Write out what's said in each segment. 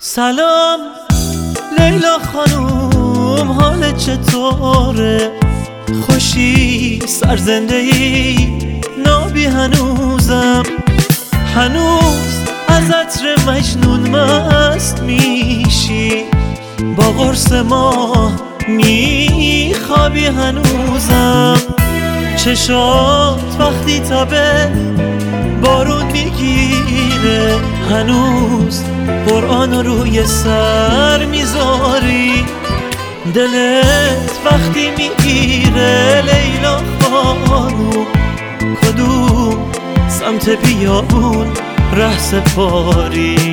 سلام لیلا خانوم، حالت چطوره؟ خوشی سرزنده ای نابی هنوزم، هنوز از عطر مجنون مست میشی، با قرص ماه میخوابی هنوزم. چشات وقتی تابه بارون میگیره، هنوز قرآن روی سر میذاری، دلت وقتی میگیره لیلا خانوم، کدوم سمت بیابون ره سپاری؟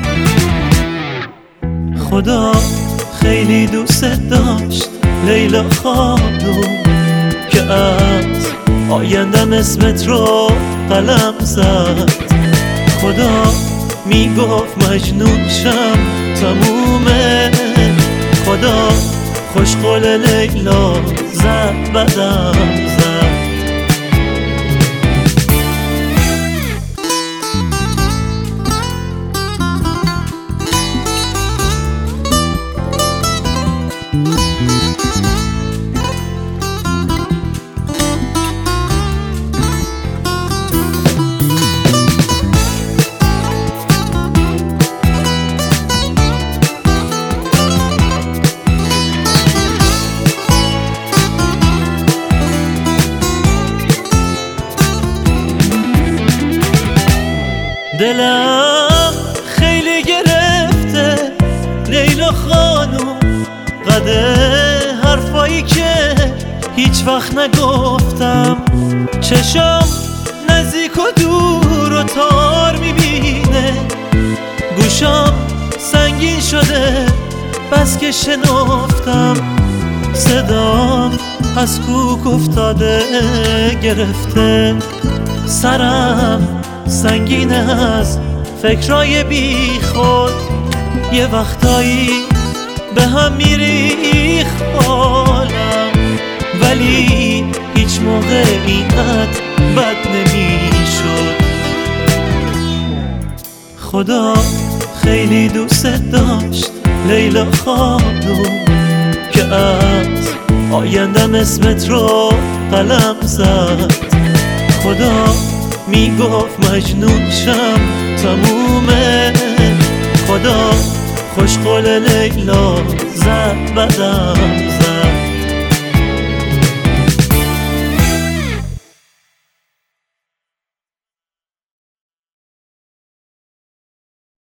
خدا خیلی دوست داشت لیلا خانوم، که از آیندم اسمت رو قلم زد. خدا میگفت مجنون شم تمومه، خدا خوش قول لیلا زد بدم زد. دلم خیلی گرفته لیلا خانوم، قده حرفایی که هیچ وقت نگفتم، چشم نزدیک و دور و تار میبینه، گوشم سنگین شده بس که شنفتم، صدام از کوک افتاده گرفته، سرم سنگین از فکرای بی خود، یه وقتایی به هم میریخ حالم، ولی هیچ موقع اینقدر بد نمیشد. خدا خیلی دوست داشت لیلا خانوم، که از آیندم اسمت رو قلم زد. خدا میگفت مجنون شم تمومه، خدا خوش قول لیلا زد بدم زد.